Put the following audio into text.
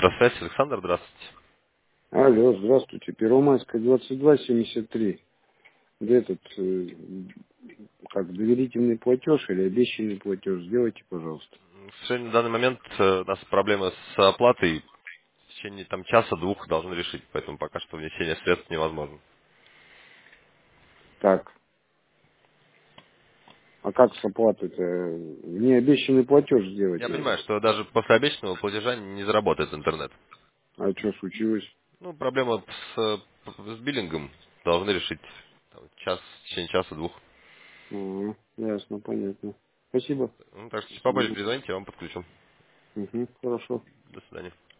Электросвязь, Александр, здравствуйте. Алло, здравствуйте. Первомайская, 2273. Где этот, как, доверительный платеж или обещанный платеж? Сделайте, пожалуйста. К сожалению, на данный момент у нас проблемы с оплатой. В течение там часа-двух должны решить, поэтому пока что внесение средств невозможно. Так, а как с оплатой-то? Мне обещанный платеж сделать Я надо. понимаю, что даже после обещанного платежа не заработает интернет. А что случилось? Ну, проблема с биллингом должны решить там, в течение часа-двух. Ясно, понятно. Спасибо. Ну, так что чуть попозже Мгм. перезвоните, я вам подключу. Хорошо. До свидания.